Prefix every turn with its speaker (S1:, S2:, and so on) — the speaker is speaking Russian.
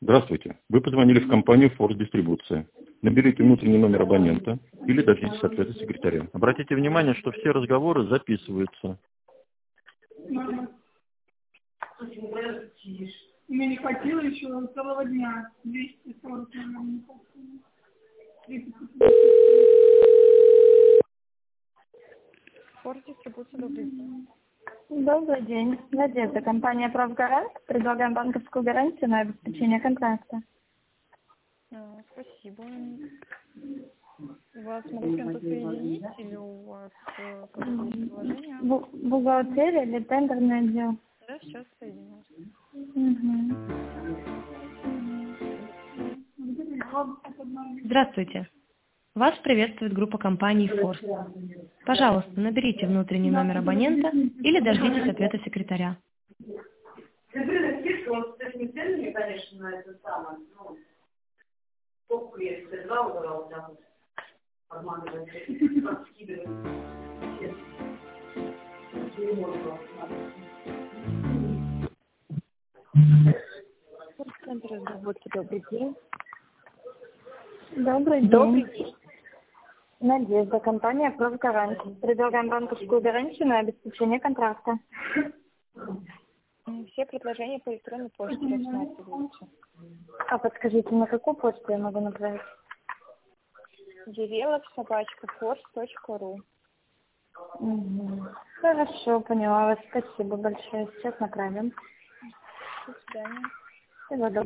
S1: Здравствуйте. Вы позвонили в компанию «Форс Дистрибуция». Наберите внутренний номер абонента или дождитесь ответа секретаря. Обратите внимание, что все разговоры записываются.
S2: Мне не хватило еще целого дня. 240, наверное, не хватило. 30.
S3: Форс Дистрибуция, добрый день.
S4: Добрый день. Надежда, компания «Правгарант». Предлагаем банковскую гарантию на обеспечение контракта.
S3: Спасибо. Вас могут с кем-то соединить или у вас какое-то есть приложение?
S4: Бухгалтерия или тендерный отдел?
S3: Да, сейчас соединюсь.
S5: Здравствуйте. Вас приветствует группа компаний «Форс». Пожалуйста, наберите внутренний номер абонента или дождитесь ответа секретаря.
S3: Центр разработки, добрый день.
S4: Добрый день. Надежда, компания «Правгарант». Предлагаем банковскую гарантию на обеспечение контракта.
S3: Все предложения по электронной почте рассматриваются.
S4: А подскажите, на какую почту я могу направить?
S3: Develop@force.ru.
S4: Хорошо, поняла вас. Спасибо большое. Сейчас направим.
S3: До свидания.
S4: Всего доброго.